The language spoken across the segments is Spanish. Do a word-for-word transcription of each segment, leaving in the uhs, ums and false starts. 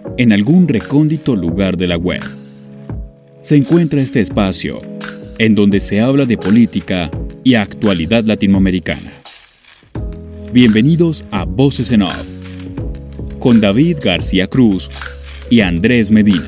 En algún recóndito lugar de la web se encuentra este espacio en donde se habla de política y actualidad latinoamericana. Bienvenidos a Voces en Off con David García Cruz y Andrés Medina.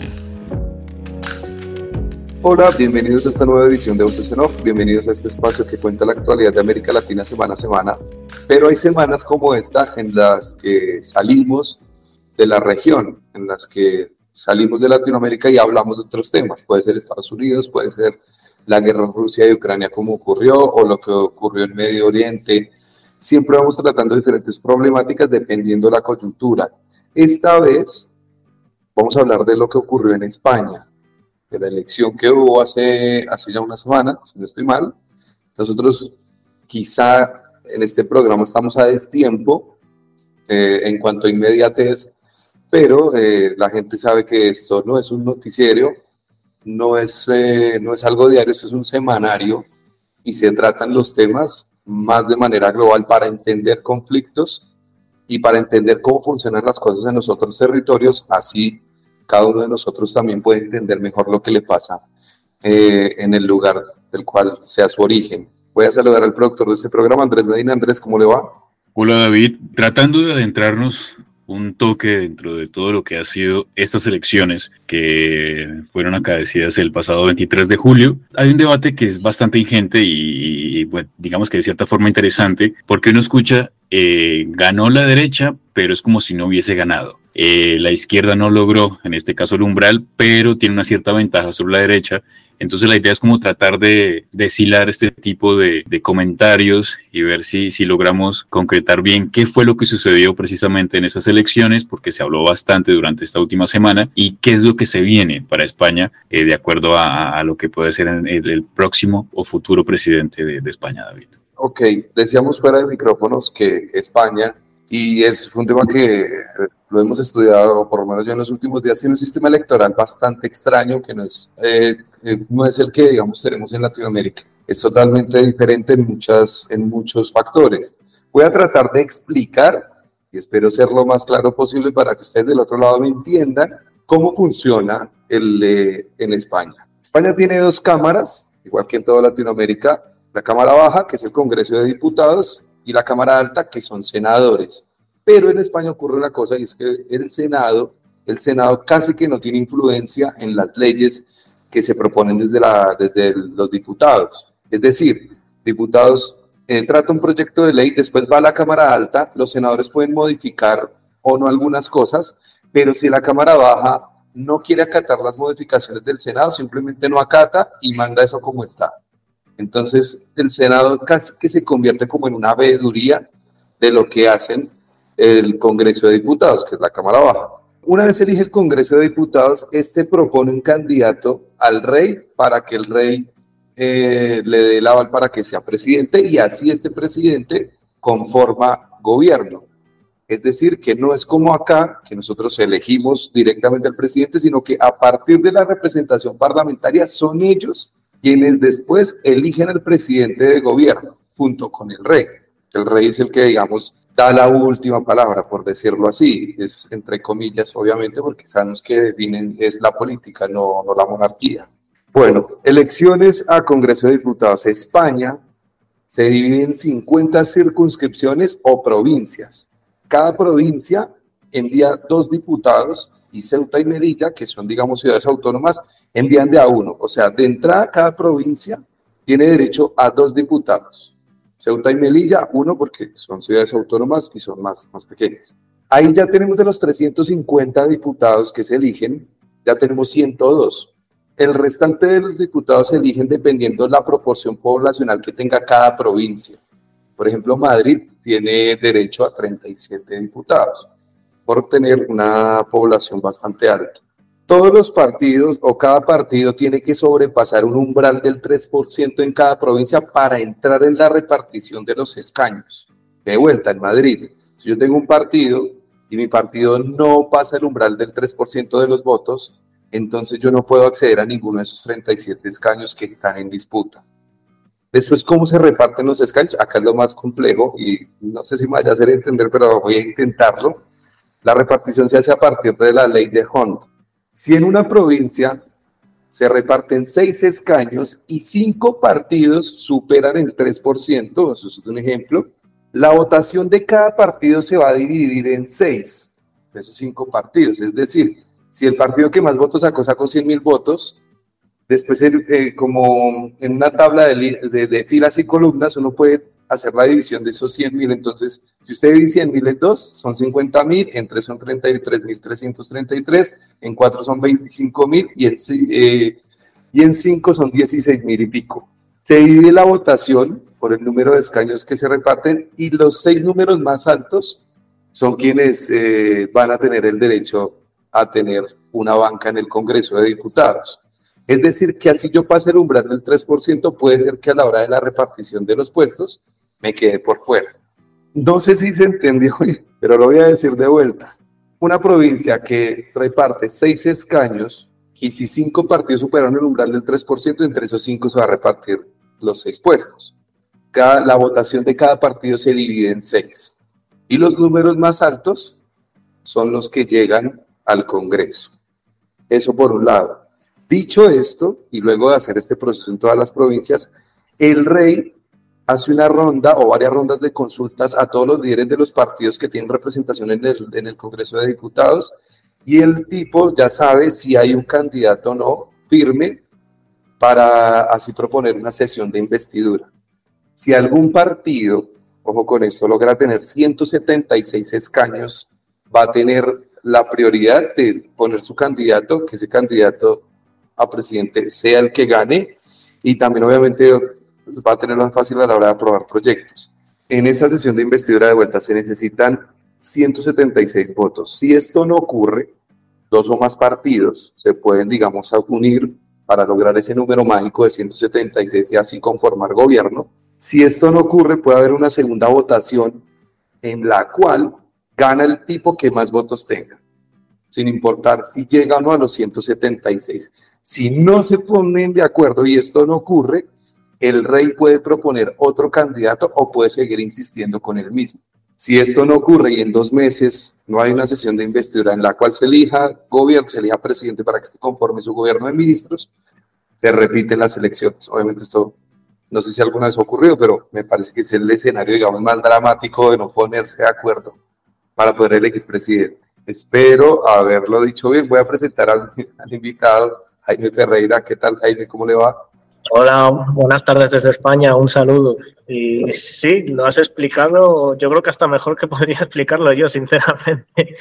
Hola, bienvenidos a esta nueva edición de Voces en Off, bienvenidos a este espacio que cuenta la actualidad de América Latina semana a semana, pero hay semanas como esta en las que salimos de la región, en las que salimos de Latinoamérica y hablamos de otros temas. Puede ser Estados Unidos, puede ser la guerra en Rusia y Ucrania como ocurrió, o lo que ocurrió en Medio Oriente. Siempre vamos tratando diferentes problemáticas dependiendo de la coyuntura. Esta vez vamos a hablar de lo que ocurrió en España, de la elección que hubo hace, hace ya una semana, si no estoy mal. Nosotros quizá en este programa estamos a destiempo eh, en cuanto a inmediatez, pero eh, la gente sabe que esto no es un noticiero, no es, eh, no es algo diario, esto es un semanario y se tratan los temas más de manera global para entender conflictos y para entender cómo funcionan las cosas en los otros territorios, así cada uno de nosotros también puede entender mejor lo que le pasa eh, en el lugar del cual sea su origen. Voy a saludar al productor de este programa, Andrés Medina. Andrés, ¿cómo le va? Hola David, tratando de adentrarnos un toque dentro de todo lo que ha sido estas elecciones que fueron acaecidas el pasado veintitrés de julio. Hay un debate que es bastante ingente y, y bueno, digamos que de cierta forma interesante, porque uno escucha, eh, ganó la derecha, pero es como si no hubiese ganado. Eh, la izquierda no logró, en este caso el umbral, pero tiene una cierta ventaja sobre la derecha. Entonces la idea es como tratar de deshilar este tipo de, de comentarios y ver si, si logramos concretar bien qué fue lo que sucedió precisamente en esas elecciones, porque se habló bastante durante esta última semana, y qué es lo que se viene para España eh, de acuerdo a, a lo que puede ser el, el próximo o futuro presidente de, de España, David. Ok, decíamos fuera de micrófonos que España, y es un tema que lo hemos estudiado, por lo menos yo en los últimos días, tiene un sistema electoral bastante extraño que no es, eh, eh, no es el que, digamos, tenemos en Latinoamérica. Es totalmente diferente en, muchas, en muchos factores. Voy a tratar de explicar, y espero ser lo más claro posible para que ustedes del otro lado me entiendan, cómo funciona el, eh, en España. España tiene dos cámaras, igual que en toda Latinoamérica, la Cámara Baja, que es el Congreso de Diputados, y la Cámara Alta, que son senadores. Pero en España ocurre una cosa, y es que el Senado, el Senado casi que no tiene influencia en las leyes que se proponen desde, la, desde los diputados. Es decir, diputados eh, tratan un proyecto de ley, después va a la Cámara Alta, los senadores pueden modificar o no algunas cosas, pero si la Cámara Baja no quiere acatar las modificaciones del Senado, simplemente no acata y manda eso como está. Entonces, el Senado casi que se convierte como en una veeduría de lo que hacen el Congreso de Diputados, que es la Cámara Baja. Una vez elige el Congreso de Diputados, este propone un candidato al rey para que el rey eh, le dé el aval para que sea presidente, y así este presidente conforma gobierno. Es decir, que no es como acá, que nosotros elegimos directamente al presidente, sino que a partir de la representación parlamentaria son ellos quienes después eligen al presidente de gobierno, junto con el rey. El rey es el que, digamos, da la última palabra, por decirlo así. Es entre comillas, obviamente, porque sabemos que definen, es la política, no, no la monarquía. Bueno, elecciones a Congreso de Diputados. España se divide en cincuenta circunscripciones o provincias. Cada provincia envía dos diputados, y Ceuta y Melilla, que son, digamos, ciudades autónomas, envían de a uno. O sea, de entrada, cada provincia tiene derecho a dos diputados. Ceuta y Melilla, uno, porque son ciudades autónomas y son más, más pequeñas. Ahí ya tenemos de los trescientos cincuenta diputados que se eligen, ya tenemos ciento dos. El restante de los diputados se eligen dependiendo de la proporción poblacional que tenga cada provincia. Por ejemplo, Madrid tiene derecho a treinta y siete diputados, por tener una población bastante alta. Todos los partidos o cada partido tiene que sobrepasar un umbral del tres por ciento en cada provincia para entrar en la repartición de los escaños. De vuelta, en Madrid, si yo tengo un partido y mi partido no pasa el umbral del tres por ciento de los votos, entonces yo no puedo acceder a ninguno de esos treinta y siete escaños que están en disputa. Después, ¿cómo se reparten los escaños? Acá es lo más complejo y no sé si me vaya a hacer entender, pero voy a intentarlo. La repartición se hace a partir de la ley de Hunt. Si en una provincia se reparten seis escaños y cinco partidos superan el tres por ciento, eso es un ejemplo, la votación de cada partido se va a dividir en seis, de esos cinco partidos. Es decir, si el partido que más votos sacó, sacó cien mil votos, después eh, como en una tabla de, de, de filas y columnas, uno puede hacer la división de esos cien mil. Entonces, si usted divide cien mil en dos, son cincuenta mil, en tres son treinta y tres mil trescientos treinta y tres, en cuatro son veinticinco mil y en, eh, y en cinco son dieciséis mil y pico. Se divide la votación por el número de escaños que se reparten y los seis números más altos son quienes eh, van a tener el derecho a tener una banca en el Congreso de Diputados. Es decir, que así yo pase el umbral del tres por ciento, puede ser que a la hora de la repartición de los puestos me quede por fuera. No sé si se entendió, pero lo voy a decir de vuelta. Una provincia que reparte seis escaños y si cinco partidos superan el umbral del tres por ciento, entre esos cinco se va a repartir los seis puestos. Cada, la votación de cada partido se divide en seis. Y los números más altos son los que llegan al Congreso. Eso por un lado. Dicho esto, y luego de hacer este proceso en todas las provincias, el rey hace una ronda o varias rondas de consultas a todos los líderes de los partidos que tienen representación en el, en el Congreso de Diputados, y el tipo ya sabe si hay un candidato o no firme para así proponer una sesión de investidura. Si algún partido, ojo con esto, logra tener ciento setenta y seis escaños, va a tener la prioridad de poner su candidato, que ese candidato a presidente sea el que gane, y también obviamente va a tener más fácil a la hora de aprobar proyectos. En esa sesión de investidura de vuelta se necesitan ciento setenta y seis votos. Si esto no ocurre, dos o más partidos se pueden, digamos, unir para lograr ese número mágico de ciento setenta y seis y así conformar gobierno. Si esto no ocurre, puede haber una segunda votación en la cual gana el tipo que más votos tenga, sin importar si llega o no a los ciento setenta y seis. Si no se ponen de acuerdo y esto no ocurre, el rey puede proponer otro candidato o puede seguir insistiendo con el mismo. Si esto no ocurre y en dos meses no hay una sesión de investidura en la cual se elija gobierno, se elija presidente para que se conforme su gobierno de ministros, se repiten las elecciones. Obviamente esto, no sé si alguna vez ha ocurrido, pero me parece que es el escenario, digamos, más dramático de no ponerse de acuerdo para poder elegir presidente. Espero haberlo dicho bien. Voy a presentar al, al invitado, Jaime Ferreira. ¿Qué tal, Jaime? ¿Cómo le va? Hola, buenas tardes desde España, un saludo. Y sí, lo has explicado, yo creo que hasta mejor que podría explicarlo yo, sinceramente.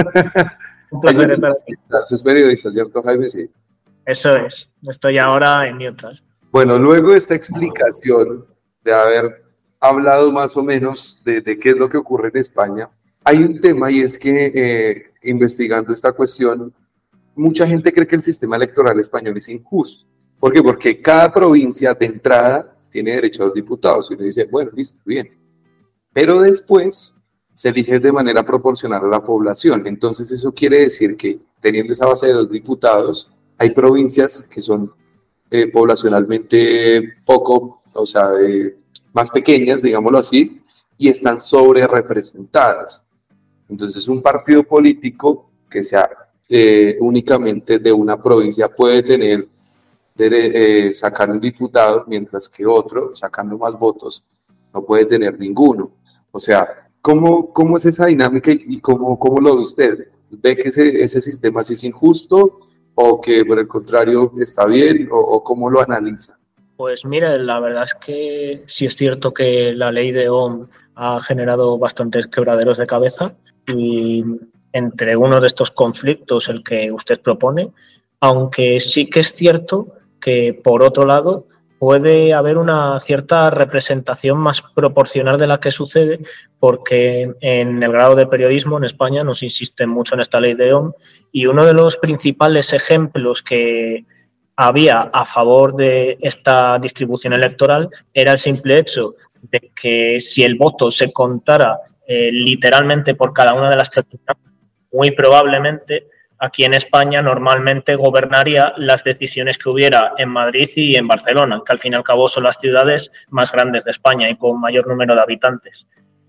Un placer estar aquí. Es periodista, ¿cierto, Jaime? Sí. Eso es, estoy ahora en Neutral. Bueno, luego de esta explicación de haber hablado más o menos de, de qué es lo que ocurre en España, hay un tema y es que eh, investigando esta cuestión, mucha gente cree que el sistema electoral español es injusto. ¿Por qué? Porque cada provincia de entrada tiene derecho a los diputados y uno dice, bueno, listo, bien. Pero después se elige de manera proporcional a la población. Entonces eso quiere decir que teniendo esa base de dos diputados, hay provincias que son eh, poblacionalmente poco, o sea, eh, más pequeñas, digámoslo así, y están sobre representadas. Entonces un partido político que sea eh, únicamente de una provincia puede tener de eh, sacar un diputado, mientras que otro, sacando más votos, no puede tener ninguno. O sea, ¿cómo, cómo es esa dinámica y, y cómo, cómo lo ve usted? ¿Ve que ese, ese sistema sí es injusto o que por el contrario está bien o, o cómo lo analiza? Pues mira, la verdad es que sí es cierto que la ley de Ohm ha generado bastantes quebraderos de cabeza y entre uno de estos conflictos el que usted propone, aunque sí que es cierto que por otro lado puede haber una cierta representación más proporcional de la que sucede, porque en el grado de periodismo en España nos insisten mucho en esta ley de Ohm y uno de los principales ejemplos que había a favor de esta distribución electoral era el simple hecho de que si el voto se contara eh, literalmente por cada una de las personas, muy probablemente aquí en España normalmente gobernaría las decisiones que hubiera en Madrid y en Barcelona, que al fin y al cabo son las ciudades más grandes de España y con mayor número de habitantes.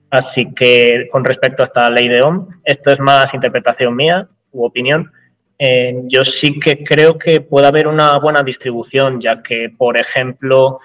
Así que con respecto a esta ley de Ohm, esto es más interpretación mía u opinión. Eh, yo sí que creo que puede haber una buena distribución, ya que, por ejemplo,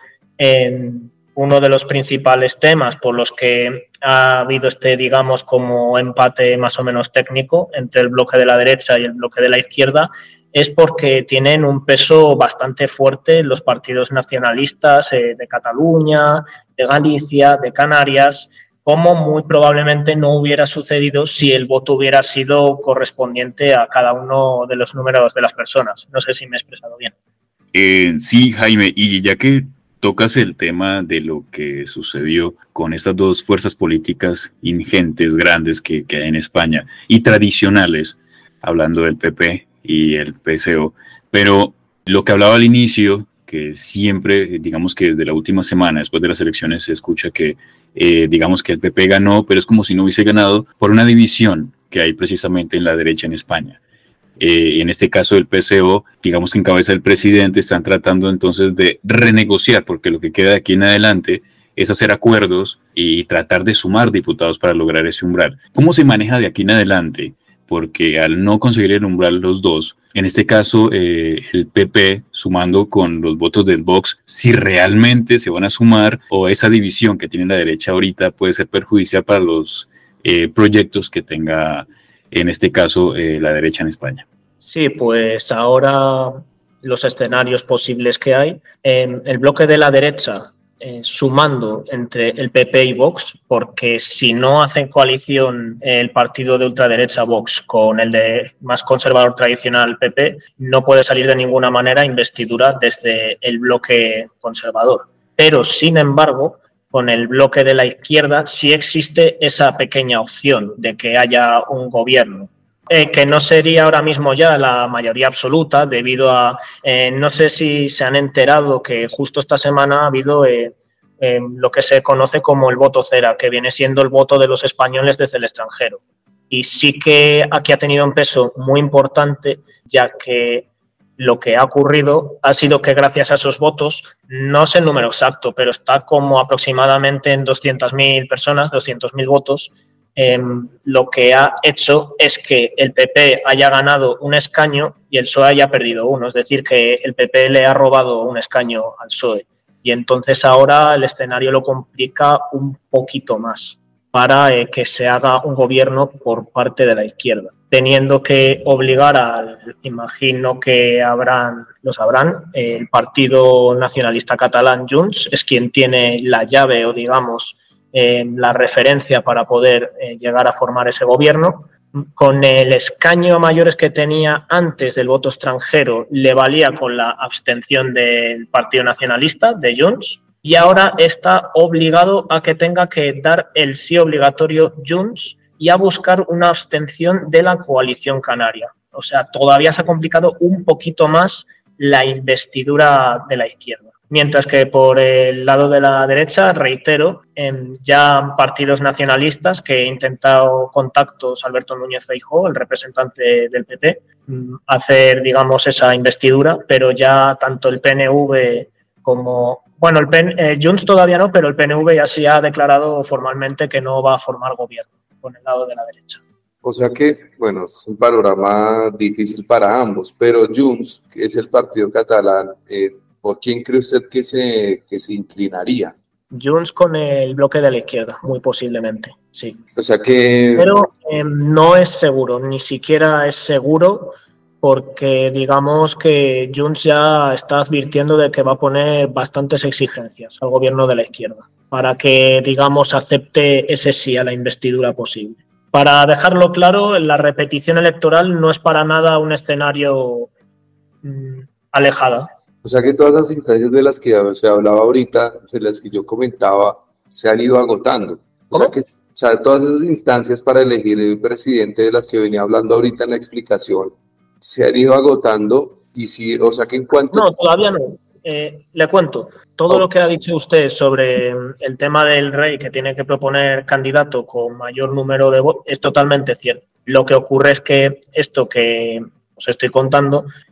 en uno de los principales temas por los que ha habido este, digamos, como empate más o menos técnico entre el bloque de la derecha y el bloque de la izquierda, es porque tienen un peso bastante fuerte los partidos nacionalistas eh, de Cataluña, de Galicia, de Canarias, como muy probablemente no hubiera sucedido si el voto hubiera sido correspondiente a cada uno de los números de las personas. No sé si me he expresado bien. Eh, sí, Jaime, y ya que tocas el tema de lo que sucedió con estas dos fuerzas políticas ingentes, grandes que, que hay en España y tradicionales, hablando del P P y el P S O, pero lo que hablaba al inicio, que siempre, digamos que desde la última semana, después de las elecciones, se escucha que, eh, digamos que el P P ganó, pero es como si no hubiese ganado por una división que hay precisamente en la derecha en España. Eh, en este caso el P S O, digamos que en cabeza del presidente, están tratando entonces de renegociar, porque lo que queda de aquí en adelante es hacer acuerdos y tratar de sumar diputados para lograr ese umbral. ¿Cómo se maneja de aquí en adelante? Porque al no conseguir el umbral los dos, en este caso eh, el P P sumando con los votos del Vox, si realmente se van a sumar o esa división que tiene la derecha ahorita puede ser perjudicial para los eh, proyectos que tenga en este caso eh, la derecha en España. Sí, pues ahora los escenarios posibles que hay, eh, el bloque de la derecha eh, sumando entre el P P y Vox, porque si no hacen coalición el partido de ultraderecha Vox con el de más conservador tradicional P P, no puede salir de ninguna manera investidura desde el bloque conservador. Pero, sin embargo, con el bloque de la izquierda sí existe esa pequeña opción de que haya un gobierno, eh, que no sería ahora mismo ya la mayoría absoluta debido a, eh, no sé si se han enterado que justo esta semana ha habido eh, eh, lo que se conoce como el voto cera, que viene siendo el voto de los españoles desde el extranjero. Y sí que aquí ha tenido un peso muy importante, ya que lo que ha ocurrido ha sido que gracias a esos votos, no sé el número exacto, pero está como aproximadamente en doscientas mil personas, doscientos mil votos, eh, lo que ha hecho es que el P P haya ganado un escaño y el P S O E haya perdido uno, es decir, que el P P le ha robado un escaño al P S O E. Y entonces ahora el escenario lo complica un poquito más para eh, que se haga un gobierno por parte de la izquierda, teniendo que obligar al, imagino que habrán, lo sabrán, eh, el Partido Nacionalista Catalán Junts es quien tiene la llave o digamos eh, la referencia para poder eh, llegar a formar ese gobierno. Con el escaño mayores que tenía antes del voto extranjero le valía con la abstención del Partido Nacionalista de Junts. Y ahora está obligado a que tenga que dar el sí obligatorio Junts y a buscar una abstención de la coalición canaria. O sea, todavía se ha complicado un poquito más la investidura de la izquierda. Mientras que por el lado de la derecha, reitero, eh, ya partidos nacionalistas que he intentado contactos, Alberto Núñez Feijóo, el representante del P P, hacer, digamos, esa investidura, pero ya tanto el P N V como... Bueno, el P N, eh, Junts todavía no, pero el P N V ya sí ha declarado formalmente que no va a formar gobierno con el lado de la derecha. O sea que, bueno, es un panorama difícil para ambos, pero Junts, que es el partido catalán, eh, ¿por quién cree usted que se, que se inclinaría? Junts con el bloque de la izquierda, muy posiblemente, sí. O sea que... Pero eh, no es seguro, ni siquiera es seguro, porque digamos que Junts ya está advirtiendo de que va a poner bastantes exigencias al gobierno de la izquierda para que, digamos, acepte ese sí a la investidura posible. Para dejarlo claro, la repetición electoral no es para nada un escenario mmm, alejado. O sea que todas las instancias de las que se hablaba ahorita, de las que yo comentaba, se han ido agotando. O sea que o sea, todas esas instancias para elegir el presidente de las que venía hablando ahorita en la explicación, se han ido agotando y si, o sea que en cuanto... No, todavía no. Eh, le cuento, todo oh. lo que ha dicho usted sobre el tema del rey que tiene que proponer candidato con mayor número de votos es totalmente cierto. Lo que ocurre es que esto que os estoy contando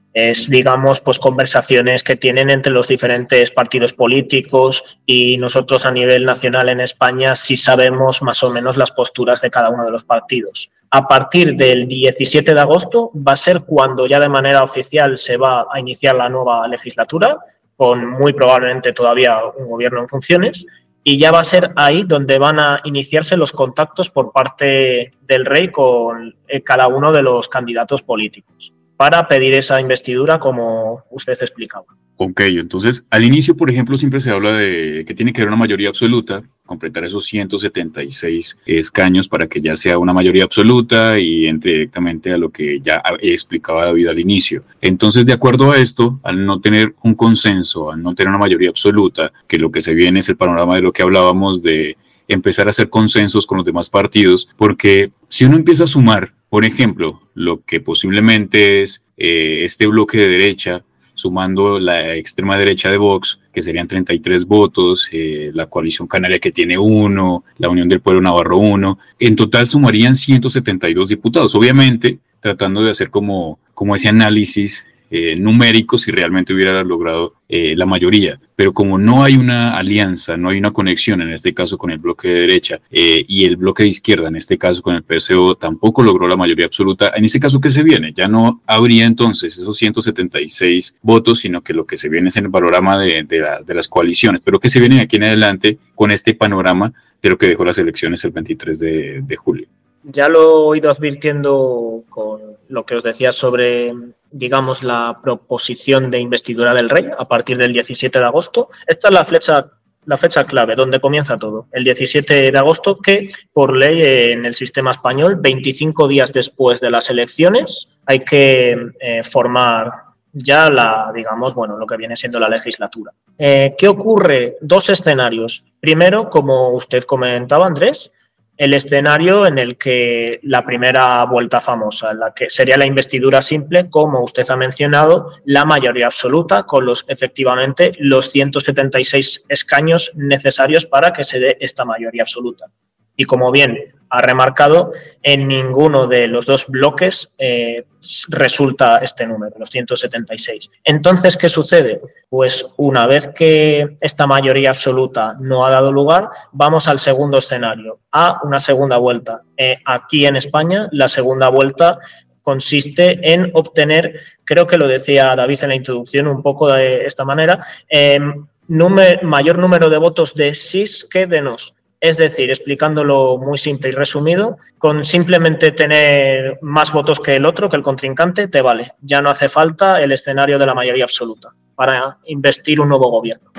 Es, digamos, pues conversaciones que tienen entre los diferentes partidos políticos y nosotros a nivel nacional en España sí sabemos más o menos las posturas de cada uno de los partidos. A partir del diecisiete de agosto va a ser cuando ya de manera oficial se va a iniciar la nueva legislatura, con muy probablemente todavía un gobierno en funciones, y ya va a ser ahí donde van a iniciarse los contactos por parte del rey con cada uno de los candidatos políticos, para pedir esa investidura como usted explicaba. Ok, entonces al inicio, por ejemplo, siempre se habla de que tiene que haber una mayoría absoluta, completar esos ciento setenta y seis escaños para que ya sea una mayoría absoluta y entre directamente a lo que ya explicaba David al inicio. Entonces, de acuerdo a esto, al no tener un consenso, al no tener una mayoría absoluta, que lo que se viene es el panorama de lo que hablábamos de empezar a hacer consensos con los demás partidos, porque si uno empieza a sumar, por ejemplo, lo que posiblemente es eh, este bloque de derecha, sumando la extrema derecha de Vox, que serían treinta y tres votos, eh, la coalición canaria que tiene uno, la Unión del Pueblo Navarro uno, en total sumarían ciento setenta y dos diputados, obviamente tratando de hacer como, como ese análisis Eh, numérico si realmente hubiera logrado eh, la mayoría, pero como no hay una alianza, no hay una conexión en este caso con el bloque de derecha eh, y el bloque de izquierda, en este caso con el P S O, tampoco logró la mayoría absoluta, en ese caso ¿qué se viene? Ya no habría entonces esos ciento setenta y seis votos, sino que lo que se viene es en el panorama de, de, la, de las coaliciones, pero ¿qué se viene aquí en adelante con este panorama de lo que dejó las elecciones el veintitrés de, de julio? Ya lo he ido advirtiendo con lo que os decía sobre, digamos, la proposición de investidura del rey a partir del diecisiete de agosto. Esta es la fecha, la fecha clave, donde comienza todo. El diecisiete de agosto, que por ley en el sistema español, veinticinco días después de las elecciones, hay que eh, formar ya la, digamos, bueno, lo que viene siendo la legislatura. Eh, ¿Qué ocurre? Dos escenarios. Primero, como usted comentaba, Andrés, el escenario en el que la primera vuelta famosa, la que sería la investidura simple, como usted ha mencionado, la mayoría absoluta, con los efectivamente los ciento setenta y seis escaños necesarios para que se dé esta mayoría absoluta. Y como bien ha remarcado, en ninguno de los dos bloques eh, resulta este número, los ciento setenta y seis. Entonces, ¿qué sucede? Pues una vez que esta mayoría absoluta no ha dado lugar, vamos al segundo escenario, a una segunda vuelta. Eh, aquí en España, la segunda vuelta consiste en obtener, creo que lo decía David en la introducción un poco de esta manera, eh, número, mayor número de votos de sís que de nos. Es decir, explicándolo muy simple y resumido, con simplemente tener más votos que el otro, que el contrincante, te vale. Ya no hace falta el escenario de la mayoría absoluta para investir un nuevo gobierno.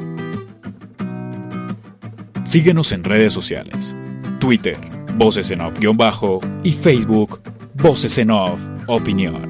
Síguenos en redes sociales. Twitter, Voces en Off-bajo y Facebook, Voces en Off Opinión.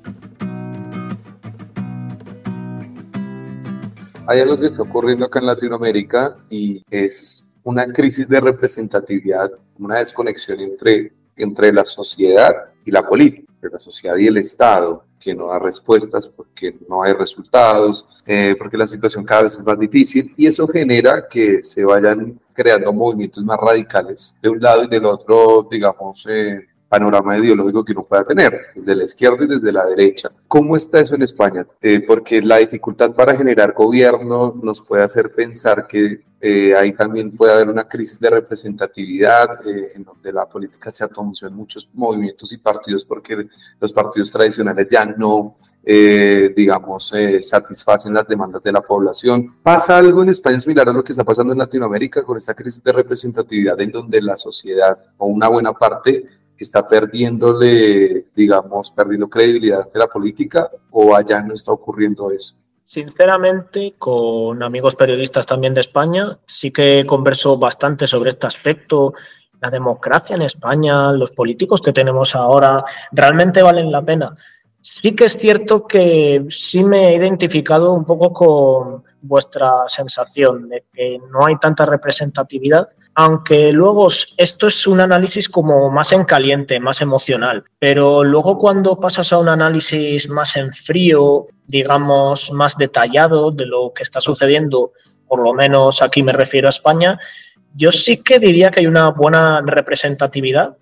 Hay algo que está ocurriendo acá en Latinoamérica y es una crisis de representatividad, una desconexión entre, entre la sociedad y la política, entre la sociedad y el Estado, que no da respuestas porque no hay resultados, eh, porque la situación cada vez es más difícil y eso genera que se vayan creando movimientos más radicales de un lado y del otro, digamos, eh, panorama ideológico que uno pueda tener, desde la izquierda y desde la derecha. ¿Cómo está eso en España? Eh, porque la dificultad para generar gobierno nos puede hacer pensar que eh, ahí también puede haber una crisis de representatividad, eh, en donde la política se atomizó en muchos movimientos y partidos, porque los partidos tradicionales ya no, eh, digamos, eh, satisfacen las demandas de la población. ¿Pasa algo en España similar a lo que está pasando en Latinoamérica con esta crisis de representatividad, en donde la sociedad, o una buena parte, está perdiéndole, digamos, perdiendo credibilidad de la política, o allá no está ocurriendo eso? Sinceramente, con amigos periodistas también de España, sí que converso bastante sobre este aspecto. La democracia en España, los políticos que tenemos ahora, ¿realmente valen la pena? Sí que es cierto que sí me he identificado un poco con vuestra sensación de que no hay tanta representatividad, aunque luego esto es un análisis como más en caliente, más emocional, pero luego cuando pasas a un análisis más en frío, digamos más detallado de lo que está sucediendo, por lo menos aquí me refiero a España, yo sí que diría que hay una buena representatividad,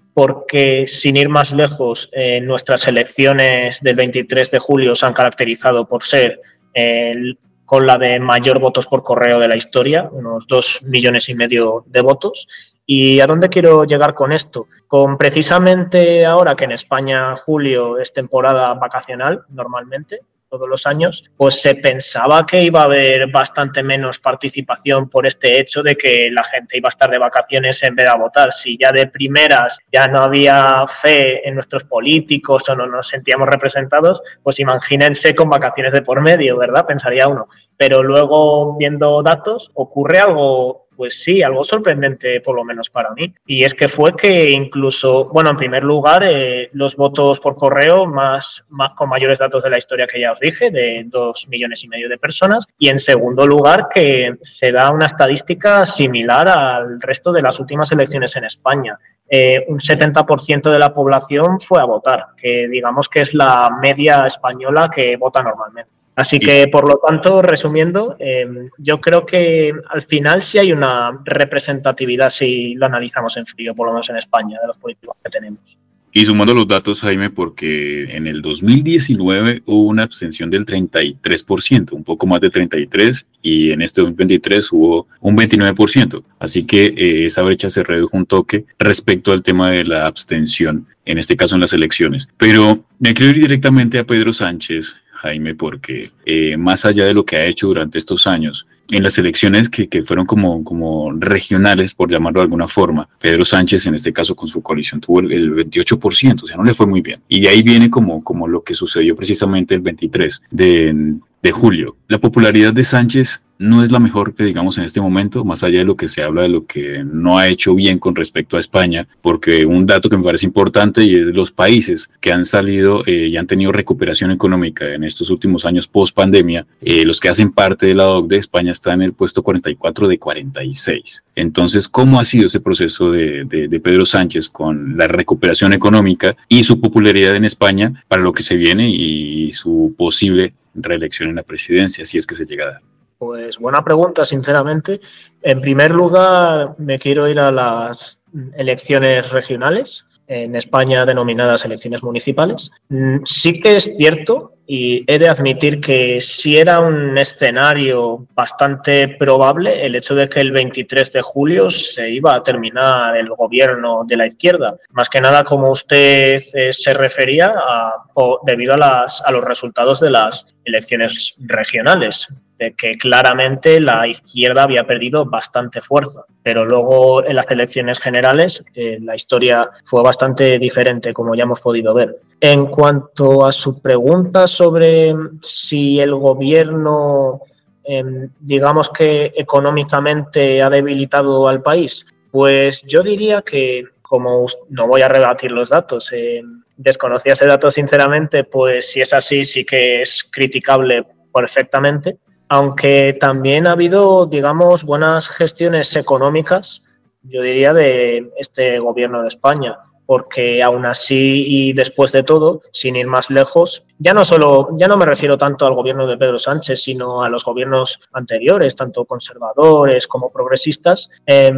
porque sin ir más lejos, eh, nuestras elecciones del veintitrés de julio se han caracterizado por ser el, con la de mayor votos por correo de la historia, unos dos millones y medio de votos. ¿Y a dónde quiero llegar con esto? Con precisamente ahora que en España julio es temporada vacacional normalmente, todos los años, pues se pensaba que iba a haber bastante menos participación por este hecho de que la gente iba a estar de vacaciones en vez de a votar. Si ya de primeras ya no había fe en nuestros políticos o no nos sentíamos representados, pues imagínense con vacaciones de por medio, ¿verdad? Pensaría uno. Pero luego, viendo datos, ocurre algo, pues sí, algo sorprendente, por lo menos para mí. Y es que fue que incluso, bueno, en primer lugar, eh, los votos por correo más, más con mayores datos de la historia que ya os dije, de dos millones y medio de personas. Y en segundo lugar, que se da una estadística similar al resto de las últimas elecciones en España. Eh, un setenta por ciento de la población fue a votar, que digamos que es la media española que vota normalmente. Así que, por lo tanto, resumiendo, eh, yo creo que al final sí hay una representatividad si lo analizamos en frío, por lo menos en España, de los políticos que tenemos. Y sumando los datos, Jaime, porque en el dos mil diecinueve hubo una abstención del treinta y tres por ciento, un poco más de treinta y tres por ciento, y en este dos mil veintitrés hubo un veintinueve por ciento. Así que eh, esa brecha se redujo un toque respecto al tema de la abstención, en este caso en las elecciones. Pero me quiero ir directamente a Pedro Sánchez, Jaime, porque eh, más allá de lo que ha hecho durante estos años, en las elecciones que, que fueron como, como regionales, por llamarlo de alguna forma, Pedro Sánchez, en este caso con su coalición, tuvo el, el veintiocho por ciento, o sea, no le fue muy bien. Y de ahí viene como, como lo que sucedió precisamente el veintitrés de, de julio. La popularidad de Sánchez no es la mejor que digamos en este momento, más allá de lo que se habla de lo que no ha hecho bien con respecto a España, porque un dato que me parece importante y es de los países que han salido eh, y han tenido recuperación económica en estos últimos años post pandemia, eh, los que hacen parte de la O C D E, España está en el puesto cuarenta y cuatro de cuarenta y seis. Entonces, ¿cómo ha sido ese proceso de, de, de Pedro Sánchez con la recuperación económica y su popularidad en España para lo que se viene y su posible reelección en la presidencia, si es que se llega a dar? Pues buena pregunta, sinceramente. En primer lugar, me quiero ir a las elecciones regionales, en España denominadas elecciones municipales. Sí que es cierto, y he de admitir que sí era un escenario bastante probable el hecho de que el veintitrés de julio se iba a terminar el gobierno de la izquierda. Más que nada, como usted eh, se refería, a, o debido a, las, a los resultados de las elecciones regionales, de que claramente la izquierda había perdido bastante fuerza. Pero luego en las elecciones generales eh, la historia fue bastante diferente, como ya hemos podido ver. En cuanto a su pregunta sobre si el gobierno, eh, digamos que económicamente ha debilitado al país, pues yo diría que, como no voy a rebatir los datos, eh, desconocía ese dato sinceramente, pues si es así sí que es criticable perfectamente. Aunque también ha habido, digamos, buenas gestiones económicas, yo diría, de este gobierno de España, porque aún así y después de todo, sin ir más lejos, ya no solo, ya no me refiero tanto al gobierno de Pedro Sánchez, sino a los gobiernos anteriores, tanto conservadores como progresistas. Eh,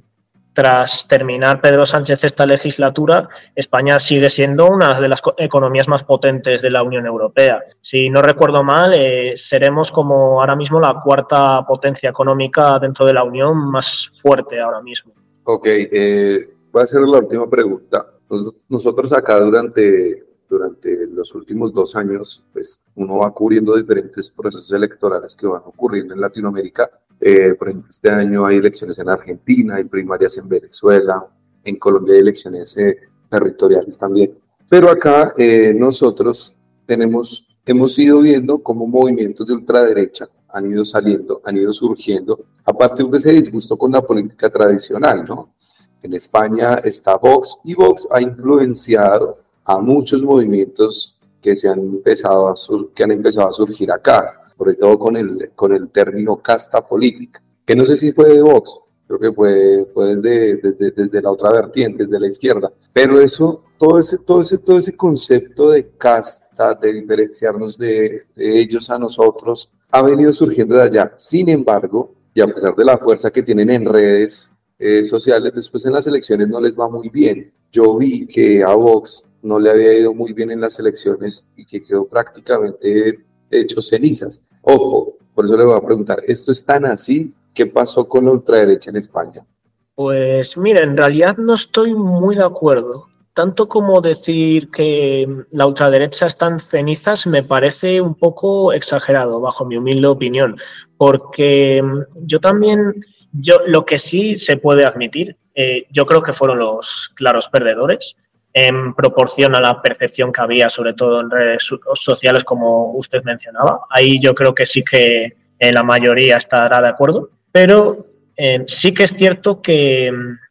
Tras terminar Pedro Sánchez esta legislatura, España sigue siendo una de las economías más potentes de la Unión Europea. Si no recuerdo mal, eh, seremos como ahora mismo la cuarta potencia económica dentro de la Unión más fuerte ahora mismo. Ok, eh, voy a hacer la última pregunta. Nosotros acá durante, durante los últimos dos años, pues uno va cubriendo diferentes procesos electorales que van ocurriendo en Latinoamérica. Eh, por ejemplo, este año hay elecciones en Argentina, hay primarias en Venezuela, en Colombia hay elecciones eh, territoriales también. Pero acá eh, nosotros tenemos, hemos ido viendo cómo movimientos de ultraderecha han ido saliendo, han ido surgiendo a partir de ese disgusto con la política tradicional, ¿no? En España está Vox y Vox ha influenciado a muchos movimientos que, se han, empezado a sur, que han empezado a surgir acá, sobre todo con el, con el término casta política, que no sé si fue de Vox, creo que fue, fue desde, desde, desde la otra vertiente, desde la izquierda, pero eso, todo ese, todo ese, todo ese concepto de casta, de diferenciarnos de, de ellos a nosotros, ha venido surgiendo de allá. Sin embargo, y a pesar de la fuerza que tienen en redes eh, sociales, después en las elecciones no les va muy bien. yo vi que a Vox no le había ido muy bien en las elecciones y que quedó prácticamente hecho cenizas. Ojo, por eso le voy a preguntar, ¿esto es tan así? ¿Qué pasó con la ultraderecha en España? Pues mira, en realidad no estoy muy de acuerdo. Tanto como decir que la ultraderecha está en cenizas me parece un poco exagerado, bajo mi humilde opinión, porque yo también, yo lo que sí se puede admitir, eh, yo creo que fueron los claros perdedores en proporción a la percepción que había, sobre todo en redes sociales, como usted mencionaba. Ahí yo creo que sí que eh, la mayoría estará de acuerdo, pero eh, sí que es cierto que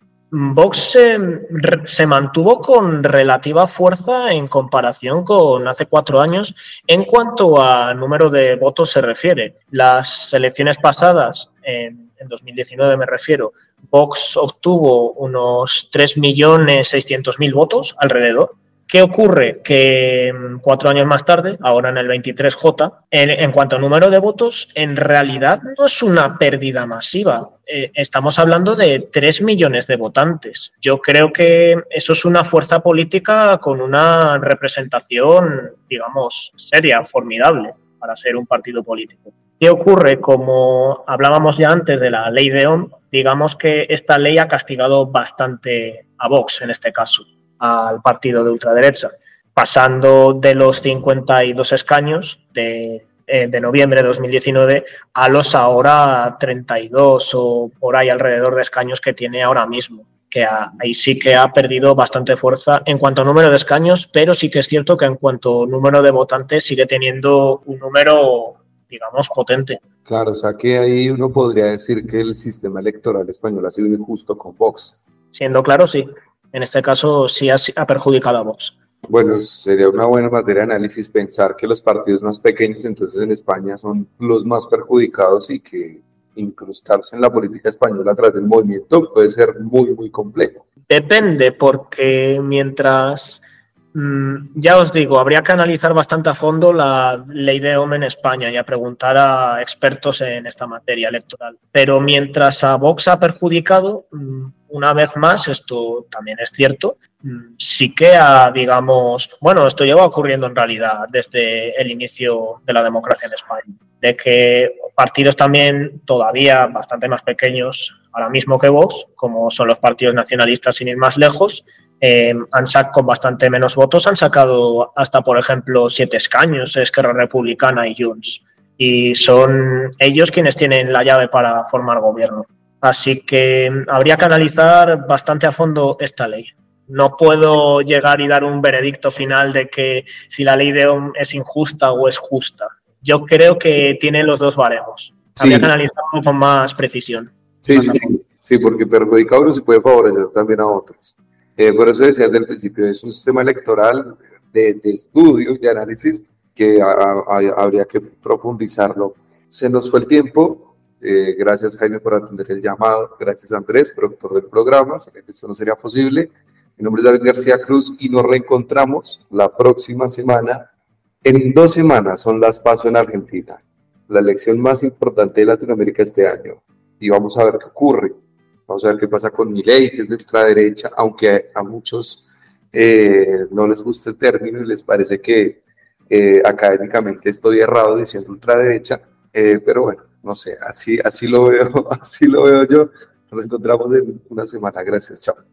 Vox se, se mantuvo con relativa fuerza en comparación con hace cuatro años en cuanto a número de votos se refiere. Las elecciones pasadas, en, en dos mil diecinueve me refiero, Vox obtuvo unos tres millones seiscientos mil votos alrededor. ¿Qué ocurre? Que cuatro años más tarde, ahora en el veintitrés J, en, en cuanto a número de votos, en realidad no es una pérdida masiva. Eh, estamos hablando de tres millones de votantes. Yo creo que eso es una fuerza política con una representación, digamos, seria, formidable para ser un partido político. ¿Qué ocurre? Como hablábamos ya antes de la ley de Ohm, digamos que esta ley ha castigado bastante a Vox en este caso, al partido de ultraderecha, pasando de los cincuenta y dos escaños de, eh, de noviembre de dos mil diecinueve a los ahora treinta y dos o por ahí alrededor de escaños que tiene ahora mismo, que ha, ahí sí que ha perdido bastante fuerza en cuanto a número de escaños, pero sí que es cierto que en cuanto a número de votantes sigue teniendo un número, digamos, potente. Claro, o sea que ahí uno podría decir que el sistema electoral español ha sido injusto con Vox. Siendo claro, sí. En este caso sí ha, ha perjudicado a Vox. Bueno, sería una buena materia de análisis pensar que los partidos más pequeños entonces en España son los más perjudicados y que incrustarse en la política española a través del movimiento puede ser muy, muy complejo. Depende, porque mientras, mmm, ya os digo, habría que analizar bastante a fondo la ley de Ohm en España y a preguntar a expertos en esta materia electoral. Pero mientras a Vox ha perjudicado, mmm, una vez más, esto también es cierto, sí que ha, digamos, bueno, esto lleva ocurriendo en realidad desde el inicio de la democracia en España, de que partidos también todavía bastante más pequeños ahora mismo que Vox, como son los partidos nacionalistas sin ir más lejos, eh, han sacado con bastante menos votos, han sacado hasta, por ejemplo, siete escaños, Esquerra Republicana y Junts, y son ellos quienes tienen la llave para formar gobierno. Así que habría que analizar bastante a fondo esta ley. No puedo llegar y dar un veredicto final de que si la ley de Ohm es injusta o es justa. Yo creo que tiene los dos baremos. Sí. Habría que analizarlo con más precisión. Sí, sí, sí, porque perjudica a unos y puede favorecer también a otros. Eh, por eso decía desde el principio, es un sistema electoral de, de estudio, de análisis, que a, a, habría que profundizarlo. Se nos fue el tiempo. Eh, gracias, Jaime, por atender el llamado. Gracias, Andrés, productor del programa. Esto no sería posible. Mi nombre es David García Cruz y nos reencontramos la próxima semana. En dos semanas son las PASO en Argentina, la elección más importante de Latinoamérica este año. Y vamos a ver qué ocurre. Vamos a ver qué pasa con Milei, que es de ultraderecha, aunque a muchos eh, no les gusta el término y les parece que eh, académicamente estoy errado diciendo ultraderecha, eh, pero bueno. No sé, así, así lo veo, así lo veo yo. Nos encontramos en una semana. Gracias, chao.